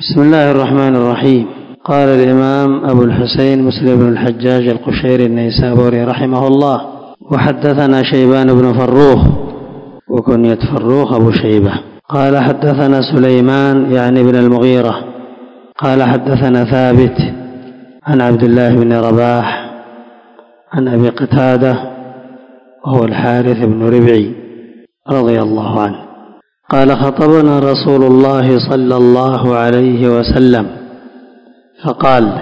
بسم الله الرحمن الرحيم. قال الإمام أبو الحسين مسلم بن الحجاج القشيري النيسابوري رحمه الله: وحدثنا شيبان بن فروخ وكنية فروخ أبو شيبة قال حدثنا سليمان يعني بن المغيرة قال حدثنا ثابت عن عبد الله بن رباح عن أبي قتادة وهو الحارث بن ربعي رضي الله عنه قال: خطبنا رسول الله صلى الله عليه وسلم فقال: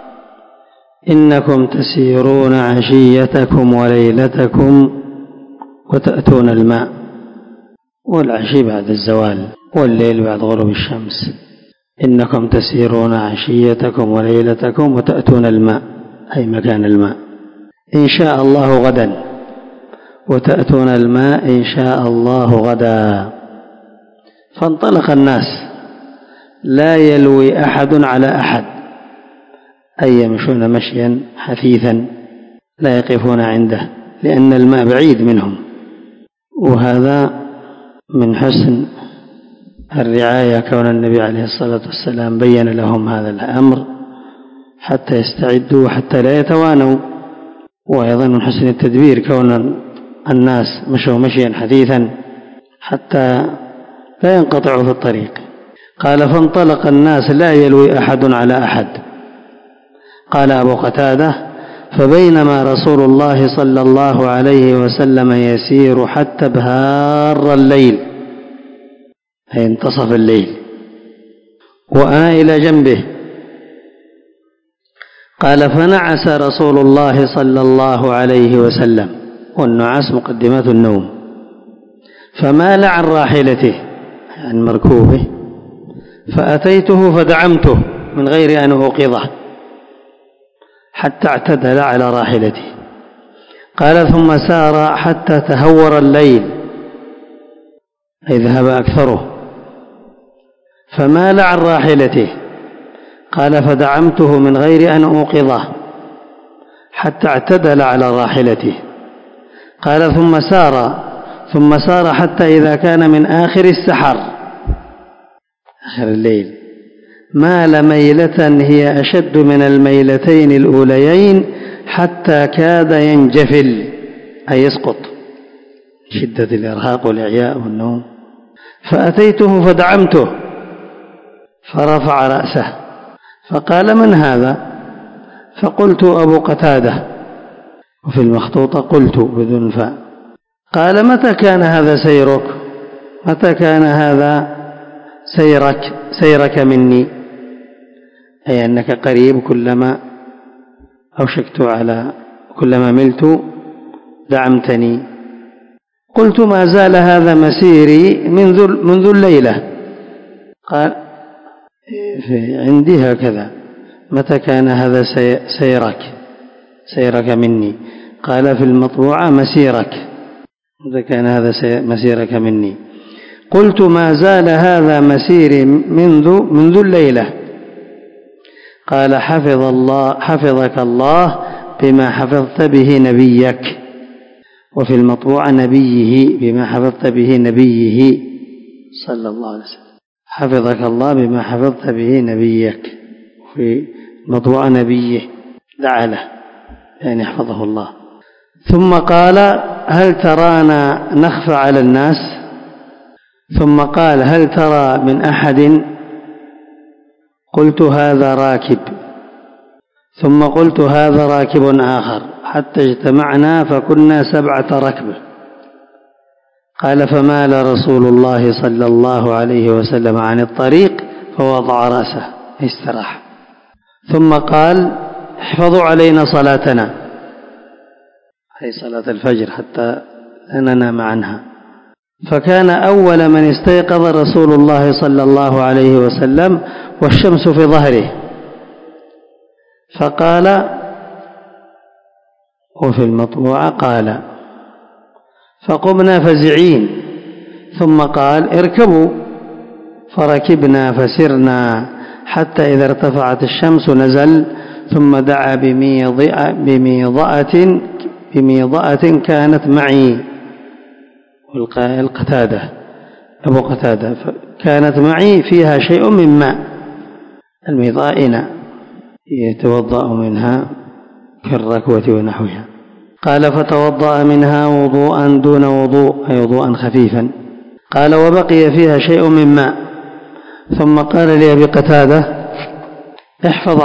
إنكم تسيرون عشيتكم وليلتكم وتأتون الماء، والعشي بعد الزوال والليل بعد غروب الشمس. إنكم تسيرون عشيتكم وليلتكم وتأتون الماء أي مكان الماء إن شاء الله غدا، وتأتون الماء إن شاء الله غدا. فانطلق الناس لا يلوي أحد على أحد، أي يمشون مشيا حثيثا لا يقفون عنده لأن الماء بعيد منهم، وهذا من حسن الرعاية كون النبي عليه الصلاة والسلام بين لهم هذا الأمر حتى يستعدوا وحتى لا يتوانوا، وأيضا من حسن التدبير كون الناس مشوا مشيا حثيثا حتى لا ينقطعوا في الطريق. قال: فانطلق الناس لا يلوي أحد على أحد. قال أبو قتادة: فبينما رسول الله صلى الله عليه وسلم يسير حتى بهار الليل أي انتصف الليل وأنا إلى جنبه. قال: فنعس رسول الله صلى الله عليه وسلم، والنعاس مقدمات النوم، فمال عن راحلته عن مركوبه، فأتيته فدعمته من غير أن أوقظه حتى اعتدل على راحلته. قال: ثم سار حتى تهور الليل أي ذهب أكثره، فمال عن راحلته. قال: فدعمته من غير أن أوقظه حتى اعتدل على راحلته. قال: ثم سار حتى إذا كان من آخر السحر آخر الليل مال ميلة هي أشد من الميلتين الأوليين حتى كاد ينجفل أي يسقط، شدة الإرهاق والإعياء والنوم. فأتيته فدعمته فرفع رأسه فقال: من هذا؟ فقلت: أبو قتادة. وفي المخطوطة قلت بدون فاء. قال: متى كان هذا سيرك؟ متى كان هذا سيرك مني؟ أي أنك قريب، كلما أوشكت على كلما ملت دعمتني. قلت: ما زال هذا مسيري منذ الليلة. قال: عندي هكذا: متى كان هذا سيرك مني؟ قال: في المطبوعة مسيرك. متى كان هذا مسيرك مني؟ قلت: ما زال هذا مسيري منذ الليلة. قال: حفظك الله بما حفظت به نبيك. وفي المطبوعة نبيه بما حفظت به نبيه صلى الله عليه وسلم. حفظك الله بما حفظت به نبيك. وفي المطبوعة نبيه دعا له يعني يحفظه الله. ثم قال: هل ترانا نخفى على الناس؟ ثم قال: هل ترى من أحد؟ قلت: هذا راكب. ثم قلت: هذا راكب آخر، حتى اجتمعنا فكنا 7 ركبه. قال: فمال رسول الله صلى الله عليه وسلم عن الطريق فوضع رأسه استراح، ثم قال: احفظوا علينا صلاتنا أي صلاة الفجر حتى لا ننام عنها. فكان أول من استيقظ رسول الله صلى الله عليه وسلم والشمس في ظهره. فقال: وفي المطبوعة قال: فقمنا فزعين. ثم قال: اركبوا. فركبنا فسرنا حتى إذا ارتفعت الشمس نزل، ثم دعا بميضأة كانت معي. القتادة أبو قتادة: كانت معي فيها شيء من ماء الميضاء إناء يتوضأ منها كالركوة ونحوها. قال فتوضأ منها وضوءا دون وضوء، أي وضوءا خفيفا. قال وبقي فيها شيء من ماء، ثم قال لأبي قتادة احفظ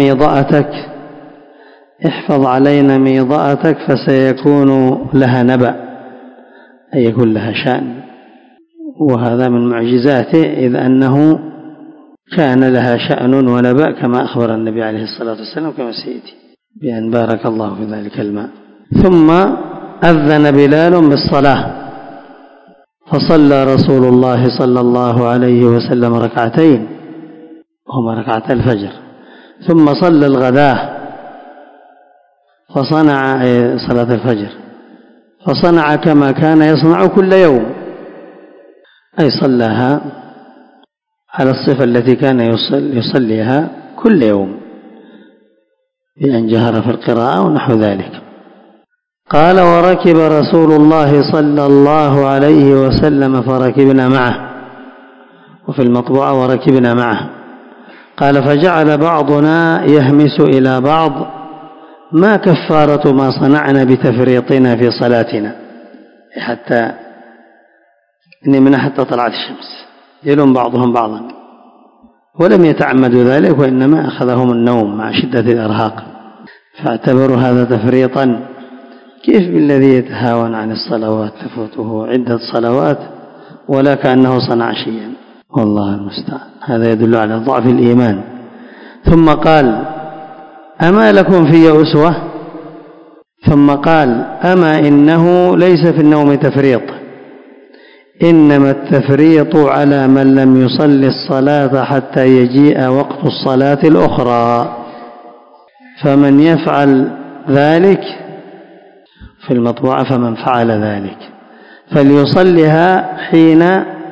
علينا ميضأتك فسيكون لها نبأ، أي يكون لها شأن. وهذا من معجزاته، إذ أنه كان لها شأن ونبأ كما أخبر النبي عليه الصلاة والسلام كما سيأتي بأن بارك الله في ذلك الماء. ثم أذن بلال بالصلاة، فصلى رسول الله صلى الله عليه وسلم ركعتين هما ركعتا الفجر، ثم صلى الغداة فصنع صلاة الفجر، فصنع كما كان يصنع كل يوم، أي صلاها على الصفة التي كان يصليها كل يوم بأن جهر في القراءة ونحو ذلك. قال وركب رسول الله صلى الله عليه وسلم فركبنا معه، وفي المطبوعة وركبنا معه. قال فجعل بعضنا يهمس إلى بعض ما كفارة ما صنعنا بتفريطنا في صلاتنا، حتى نمنا حتى طلعت الشمس، يلوم بعضهم بعضا، ولم يتعمدوا ذلك، وإنما أخذهم النوم مع شدة الإرهاق، فاعتبروا هذا تفريطا. كيف بالذي يتهاون عن الصلوات تفوته عدة صلوات ولا كأنه صنع شيئا؟ والله المستعان. هذا يدل على ضعف الإيمان. ثم قال أما لكم في أسوة؟ ثم قال أما إنه ليس في النوم تفريط، إنما التفريط على من لم يصل الصلاة حتى يجيء وقت الصلاة الأخرى، فمن يفعل ذلك في المطبوعة فمن فعل ذلك فليصلها حين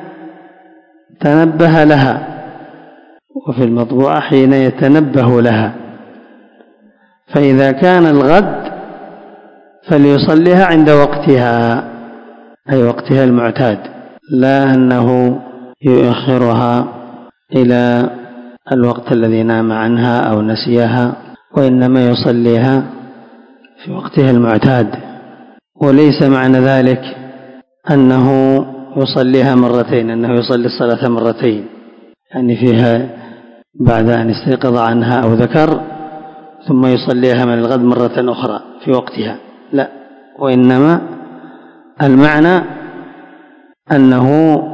تنبه لها، وفي المطبوعة حين يتنبه لها. فإذا كان الغد فليصليها عند وقتها، أي وقتها المعتاد، لا أنه يؤخرها إلى الوقت الذي نام عنها أو نسيها، وإنما يصليها في وقتها المعتاد. وليس معنى ذلك أنه يصليها مرتين، أنه يصلي الصلاة مرتين، يعني فيها بعد أن استيقظ عنها أو ذكر ثم يصليها من الغد مرة أخرى في وقتها، لا، وإنما المعنى أنه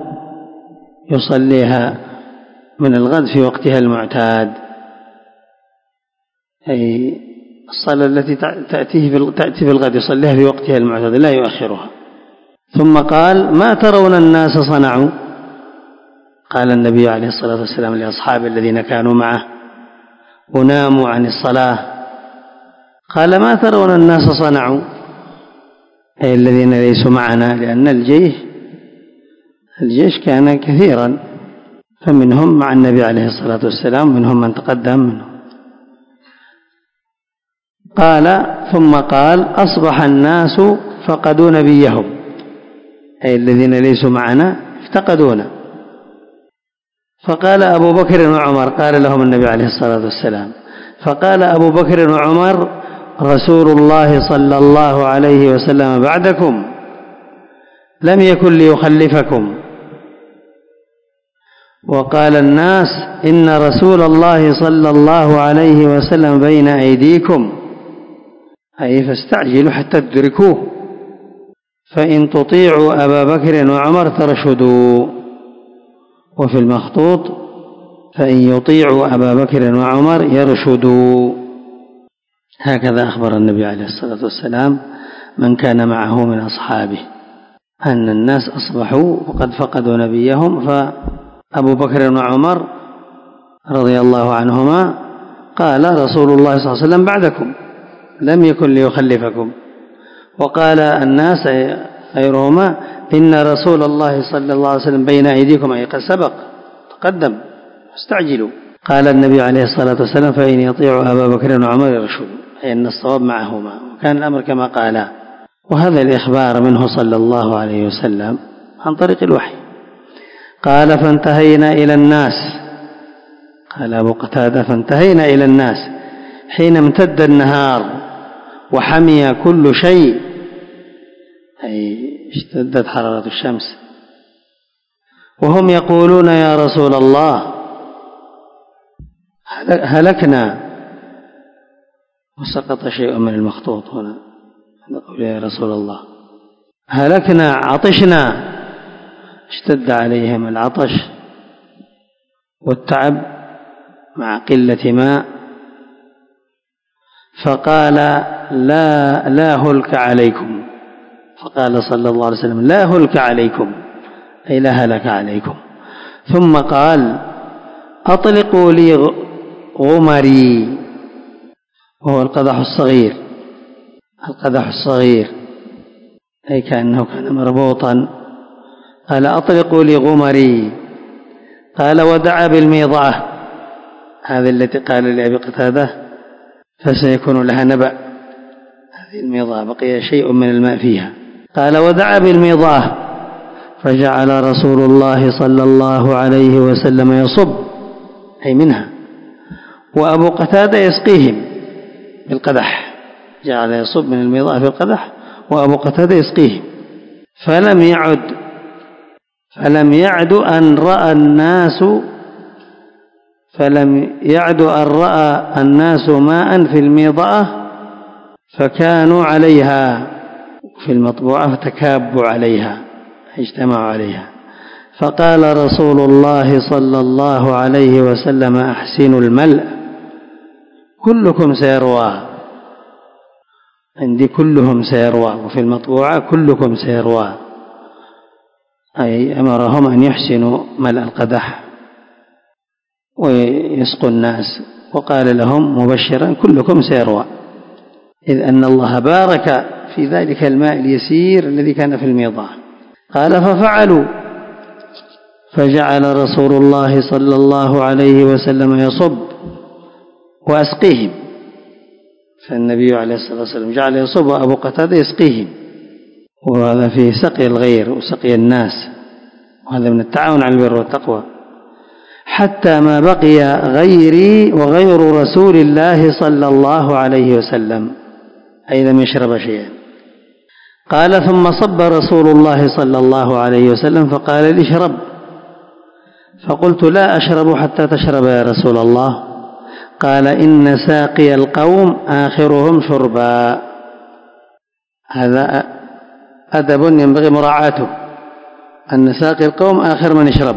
يصليها من الغد في وقتها المعتاد، أي الصلاة التي تأتي في الغد يصليها في وقتها المعتاد لا يؤخرها. ثم قال ما ترون الناس صنعوا؟ قال النبي عليه الصلاة والسلام لأصحابه الذين كانوا معه وناموا عن الصلاة، قال ما ترون الناس صنعوا؟ أي الذين ليسوا معنا، لأن الجيش كان كثيرا، فمنهم مع النبي عليه الصلاة والسلام، منهم من تقدم منهم. قال ثم قال أصبح الناس فقدوا نبيهم، أي الذين ليسوا معنا افتقدونا. فقال أبو بكر وعمر، قال لهم النبي عليه الصلاة والسلام، فقال أبو بكر وعمر رسول الله صلى الله عليه وسلم بعدكم لم يكن ليخلفكم. وقال الناس إن رسول الله صلى الله عليه وسلم بين أيديكم، أي فاستعجلوا حتى تدركوه، فإن تطيعوا أبا بكر وعمر ترشدوا. وفي المخطوط فإن يطيعوا أبا بكر وعمر يرشدوا. هكذا أخبر النبي عليه الصلاة والسلام من كان معه من أصحابه أن الناس أصبحوا وقد فقدوا نبيهم، فأبو بكر وعمر رضي الله عنهما قال رسول الله صلى الله عليه وسلم بعدكم لم يكن ليخلفكم. وقال الناس غيرهما إن رسول الله صلى الله عليه وسلم بين أيديكم، أي قد سبق تقدم استعجلوا. قال النبي عليه الصلاة والسلام فإن يطيعوا أبا بكر وعمر يرشدوا، أي أن الصواب معهما، وكان الأمر كما قالا. وهذا الإخبار منه صلى الله عليه وسلم عن طريق الوحي. قال فانتهينا إلى الناس، قال أبو قتادة: فانتهينا إلى الناس حين امتد النهار وحمي كل شيء، أي اشتدت حرارة الشمس، وهم يقولون: يا رسول الله هلكنا. وسقط شيء من المخطوط هنا، نقول: يا رسول الله هلكنا، عطشنا. اشتد عليهم العطش والتعب مع قلة ماء، فقال: لا هلك عليكم. فقال صلى الله عليه وسلم: لا هلك عليكم، أي لا هلك عليكم. ثم قال: أطلقوا لي غمري، وهو القدح الصغير، القدح الصغير، أي كأنه كان مربوطا. قال: أطلقوا لي غمري. قال: ودعا بالميضعة، هذه التي قال لأبي قتادة فسيكون لها نبأ، هذه الميضعة بقي شيء من الماء فيها. قال: ودعا بالميضعة، فجعل رسول الله صلى الله عليه وسلم يصب، أي منها، وأبو قتادة يسقيهم بالقدح، جعل يصب من الميضعة في القدح وأبو قتادة يسقيهم. فلم يعد أن رأى الناس ماء في الميضعة فكانوا عليها، في المطبوعة فتكابوا عليها، اجتمعوا عليها. فقال رسول الله صلى الله عليه وسلم: أحسنوا الملء، كلكم سيروى، عندي كلهم سيروى، وفي المطبوعة كلكم سيروى، أي أمرهم أن يحسنوا ملء القدح ويسقوا الناس، وقال لهم مبشرا: كلكم سيروى، إذ أن الله بارك في ذلك الماء اليسير الذي كان في الميضعة. قال: ففعلوا، فجعل رسول الله صلى الله عليه وسلم يصب وأسقيهم، فالنبي عليه الصلاة والسلام جعل يصب وأبو قتادة يسقيهم، وهذا فيه سقي الغير وسقي الناس، وهذا من التعاون على البر والتقوى. حتى ما بقي غيري وغير رسول الله صلى الله عليه وسلم، أي لم يشرب شيئا. قال: ثم صب رسول الله صلى الله عليه وسلم فقال لي: اشرب. فقلت: لا أشرب حتى تشرب يا رسول الله. قال: إن ساقي القوم آخرهم شربا. هذا أدب ينبغي مراعاته، أن ساقي القوم آخر من يشرب.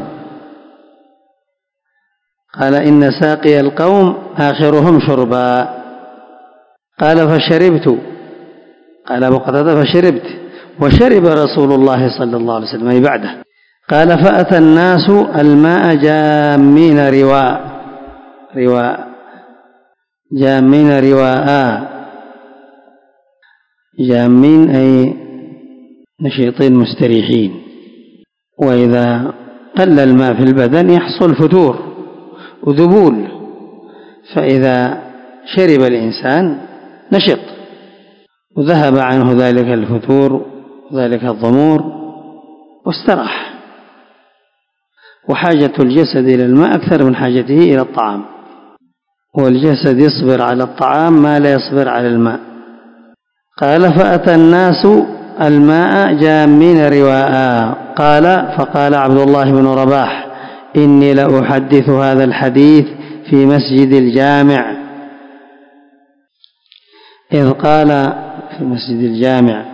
قال: إن ساقي القوم آخرهم شربا. قال: فشربت. قال أبو قتادة: فشربت، وشرب رسول الله صلى الله عليه وسلم أي بعده. قال: فأتى الناس الماء جامين جامين رواء، جامين أي نشيطين مستريحين، وإذا قل الماء في البدن يحصل فتور وذبول، فإذا شرب الإنسان نشط وذهب عنه ذلك الفتور وذلك الضمور واستراح. وحاجة الجسد إلى الماء أكثر من حاجته إلى الطعام، والجسد يصبر على الطعام ما لا يصبر على الماء. قال: فأتى الناس الماء جامين رواء. فقال عبد الله بن رباح: إني لأحدث هذا الحديث في مسجد الجامع، إذ قال في مسجد الجامع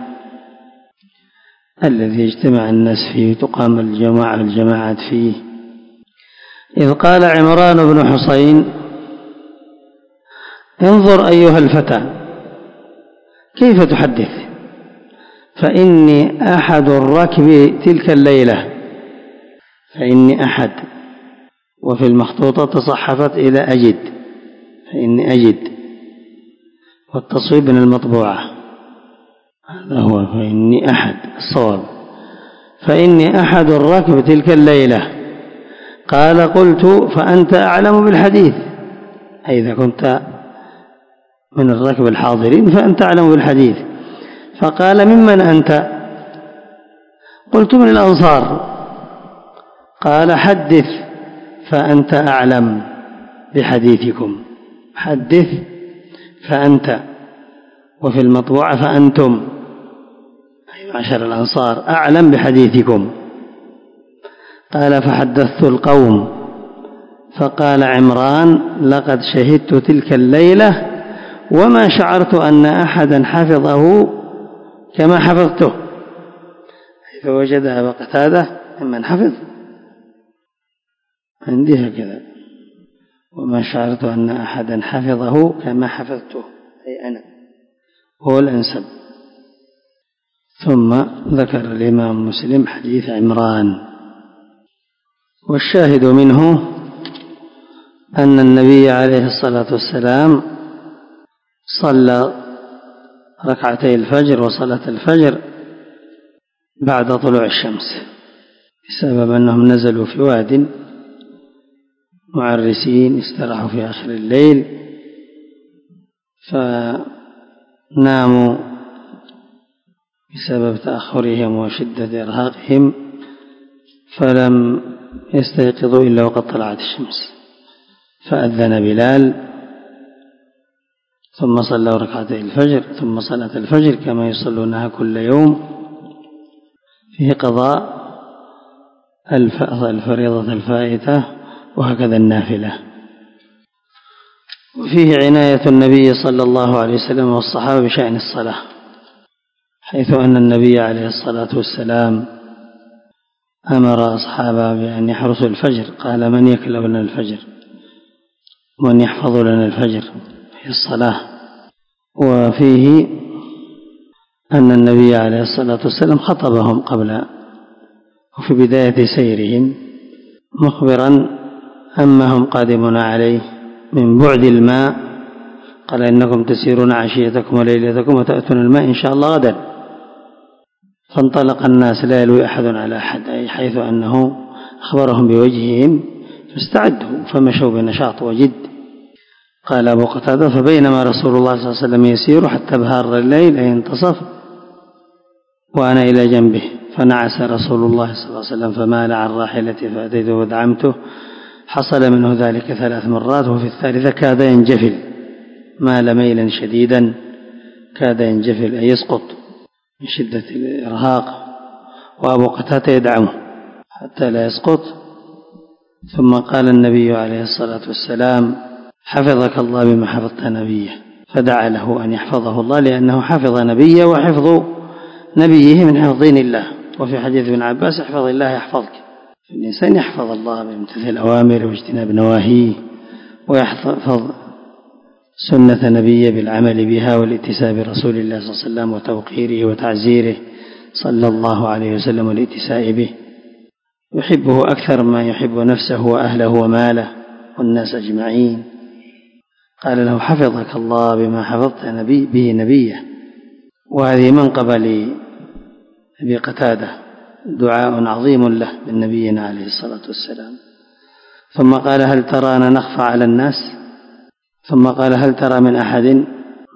الذي يجتمع الناس فيه تقام الجماعات فيه، إذ قال عمران بن حصين: انظر أيها الفتى كيف تحدث، فإني أحد الركب تلك الليلة، فإني أحد، وفي المخطوطة تصحفت إلى أجد، فإني أجد، والتصويب من المطبوعة، هذا هو، فإني أحد الصواب، فإني أحد الركب تلك الليلة. قال: قلت: فأنت أعلم بالحديث، أي إذا كنت من الركب الحاضرين فأنت أعلم بالحديث. فقال: ممن أنت؟ قلت: من الأنصار. قال: حدث فأنت أعلم. بحديثكم. حدث فأنت، وفي المطبوعة فأنتم أي معشر الأنصار أعلم بحديثكم. قال فحدثت القوم فقال عمران لقد شهدت تلك الليلة وما شعرت أن أحدا حفظه كما حفظته. فوجدها بقتادة ممن حفظ عندي هكذا، وما شعرت أن أحدا حفظه كما حفظته أي أنا، هو الأنسب. ثم ذكر الإمام مسلم حديث عمران، والشاهد منه أن النبي عليه الصلاة والسلام صلى ركعتي الفجر وصلاة الفجر بعد طلوع الشمس، بسبب أنهم نزلوا في واد معرسين استراحوا في آخر الليل فناموا بسبب تأخرهم وشدة إرهاقهم، فلم يستيقظوا إلا وقد طلعت الشمس، فأذن بلال ثم صلوا ركعتي الفجر ثم صلاة الفجر كما يصلونها كل يوم، فيه قضاء الفريضة الفائتة وهكذا النافلة. وفيه عناية النبي صلى الله عليه وسلم والصحابة بشأن الصلاة، حيث أن النبي عليه الصلاة والسلام أمر أصحابه بأن يحرسوا الفجر، قال من يكلأ لنا الفجر ومن يحفظ لنا الفجر في الصلاة. وفيه أن النبي عليه الصلاة والسلام خطبهم قبل وفي بداية سيرهم مخبرا أما هم قادمون عليه من بعد الماء، قال إنكم تسيرون عشيتكم وليلتكم وتأتون الماء إن شاء الله غدا. فانطلق الناس لا يلوي أحد على أحد، أي حيث أنه أخبرهم بوجههم فاستعدوا فمشوا بنشاط وجد. قال أبو قتادة فبينما رسول الله صلى الله عليه وسلم يسير حتى بهار الليل أي انتصف وأنا إلى جنبه، فنعس رسول الله صلى الله عليه وسلم فمال عن راحلته فأتيته ودعمته، حصل منه ذلك 3 مرات، وفي الثالثة كاد ينجفل، مال ميلا شديدا كاد ينجفل أي يسقط من شدة الإرهاق، وأبو قتادة يدعمه حتى لا يسقط. ثم قال النبي عليه الصلاة والسلام حفظك الله بما حفظت نبيه، فدعا له أن يحفظه الله لأنه حفظ نبيه، وحفظ نبيه من حفظ دين الله. وفي حديث ابن عباس احفظ الله يحفظك، الإنسان يحفظ الله بامتثال الأوامر واجتناب نواهيه، ويحفظ سنة نبيه بالعمل بها والاتساء برسول الله صلى الله عليه وسلم وتوقيره وتعزيره صلى الله عليه وسلم والاتساء به، يحبه أكثر ما يحب نفسه وأهله وماله والناس أجمعين. قال له حفظك الله بما حفظت به نبيه. وهذه منقبة لأبي قتادة، دعاء عظيم له من نبينا عليه الصلاة والسلام. ثم قال هل ترانا نخفى على الناس؟ ثم قال هل ترى من أحد؟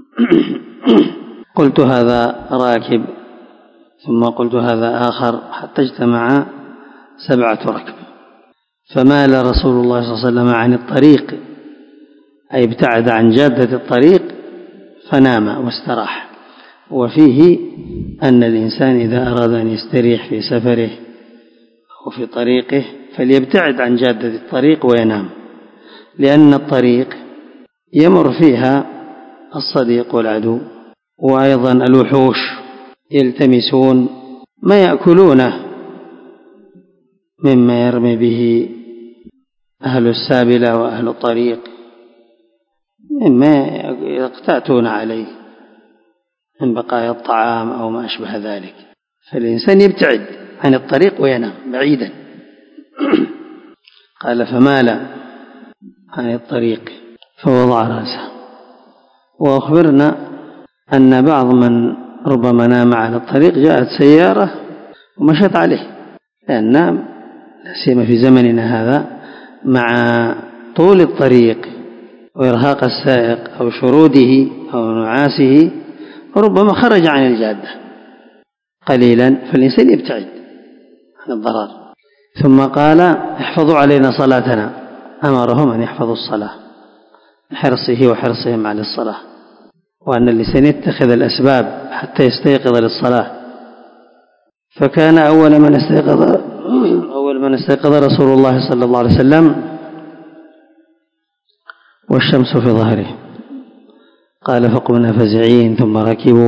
قلت هذا راكب، ثم قلت هذا آخر، حتى اجتمع 7 ركب. فمال رسول الله صلى الله عليه وسلم عن الطريق أي ابتعد عن جادة الطريق فنام واستراح. وفيه أن الإنسان إذا أراد أن يستريح في سفره أو في طريقه فليبتعد عن جادة الطريق وينام، لأن الطريق يمر فيها الصديق والعدو، وأيضا الوحوش يلتمسون ما يأكلونه مما يرمي به أهل السابلة وأهل الطريق، مما يقتاتون عليه من بقايا الطعام أو ما أشبه ذلك. فالإنسان يبتعد عن الطريق وينام بعيدا. قال فمال عن الطريق فوضع رأسه. وأخبرنا أن بعض من ربما نام على الطريق جاءت سيارة ومشت عليه، لأن لا سيما في زمننا هذا مع طول الطريق وإرهاق السائق أو شروده أو نعاسه ربما خرج عن الجادة قليلا، فالإنسان يبتعد عن الضرر. ثم قال احفظوا علينا صلاتنا، أمرهم أن يحفظوا الصلاة. حرصه وحرصهم على الصلاة، وأن الإنسان يتخذ الأسباب حتى يستيقظ للصلاة. فكان أول من استيقظ رسول الله صلى الله عليه وسلم والشمس في ظهره، قال فقمنا فزعين، ثم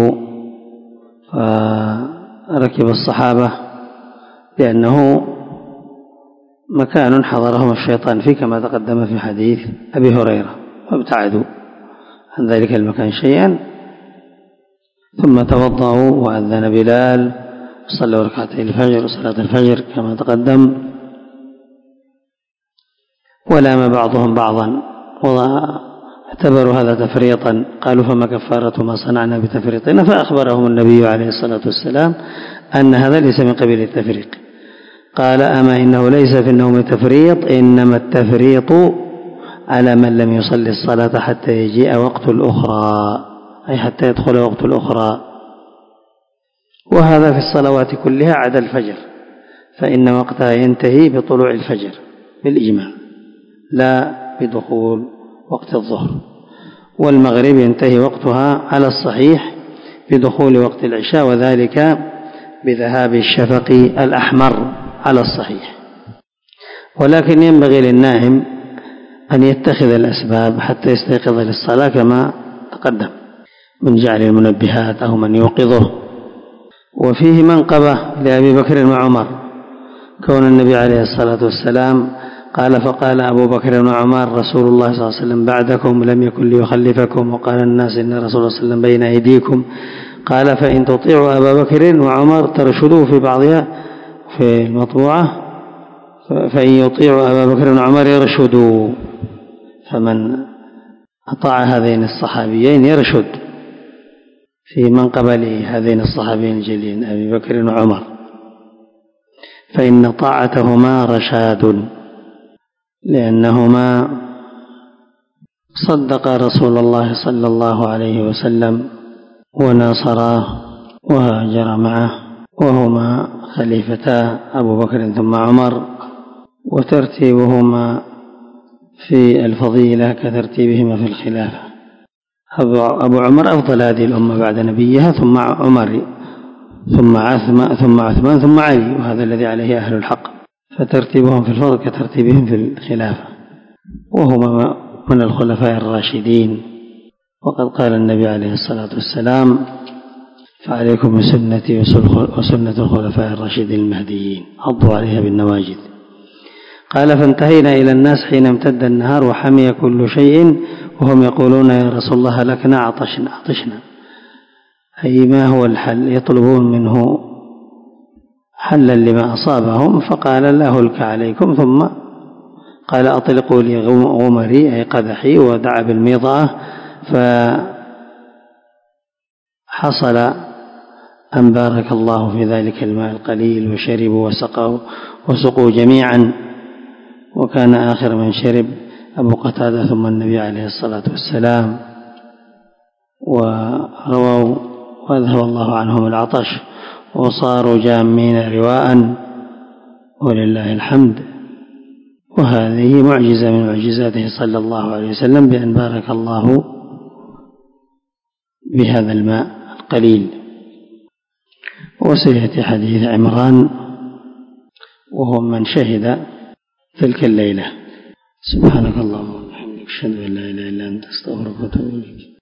ركب الصحابة لأنه مكان حضرهم الشيطان فيه كما تقدم في حديث أبي هريرة، فابتعدوا عن ذلك المكان شيئا، ثم توضأوا وأذن بلال وصلوا ركعتي الفجر وصلاة الفجر كما تقدم، ولام بعضهم بعضا واعتبروا هذا تفريطا، قالوا فما كفارة ما صنعنا بتفريطنا؟ فأخبرهم النبي عليه الصلاة والسلام أن هذا ليس من قبيل التفريق. قال أما إنه ليس في النوم تفريط، إنما التفريط على من لم يصلي الصلاة حتى يجيء وقت الأخرى، أي حتى يدخل وقت الأخرى، وهذا في الصلوات كلها عدا الفجر، فإن وقتها ينتهي بطلوع الفجر بالإجماع لا بدخول وقت الظهر، والمغرب ينتهي وقتها على الصحيح بدخول وقت العشاء، وذلك بذهاب الشفق الأحمر على الصحيح. ولكن ينبغي للنائم أن يتخذ الأسباب حتى يستيقظ للصلاة كما تقدم، من جعل المنبهات أو من يوقظه. وفيه منقبة لأبي بكر وعمر، كون النبي عليه الصلاة والسلام قال فقال أبو بكر وعمر رسول الله صلى الله عليه وسلم بعدكم لم يكن ليخلفكم، وقال الناس إن رسول الله صلى الله عليه وسلم بين أيديكم، قال فإن تطيعوا أبا بكر وعمر ترشدوا في بعضها في المطبوعة، فإن يطيعوا أبا بكر وعمر يرشدوا، فمن أطاع هذين الصحابيين يرشد في منقبة لهذين الصحابيين الجليلين أبي بكر وعمر، فإن طاعتهما رشاد، لأنهما صدق رسول الله صلى الله عليه وسلم وناصراه وهاجر معه، وهما خليفتا أبو بكر ثم عمر، وترتيبهما في الفضيلة كترتيبهما في الخلافة. أبو عمر أفضل هذه الأمة بعد نبيها، ثم عمر ثم عثمان ثم علي، وهذا الذي عليه أهل الحق، فترتيبهم في الفضل كترتيبهم في الخلافة، وهما من الخلفاء الراشدين. وقد قال النبي عليه الصلاة والسلام فعليكم بسنتي وسنة الخلفاء الراشدين المهديين عضوا عليها بالنواجذ. قال فانتهينا إلى الناس حين امتد النهار وحمي كل شيء وهم يقولون يا رسول الله هلكنا عطشنا، أي ما هو الحل؟ يطلبون منه حلا لما أصابهم، فقال لا هلك عليكم، ثم قال أطلقوا لي غمري أي قدحي، ودعا بالميضة، فحصل أن بارك الله في ذلك الماء القليل، وشربوا وسقوا جميعا، وكان آخر من شرب أبو قتادة ثم النبي عليه الصلاة والسلام، ورووا وأذهب الله عنهم العطش وصاروا جامين رواء ولله الحمد. وهذه معجزة من معجزاته صلى الله عليه وسلم بأن بارك الله بهذا الماء القليل. وسيأتي حديث عمران وهو من شهد تلك الليلة. سبحانك اللهم وبحمدك أشهد أن لا إله إلا أنت أستغفرك وأتوب إليك.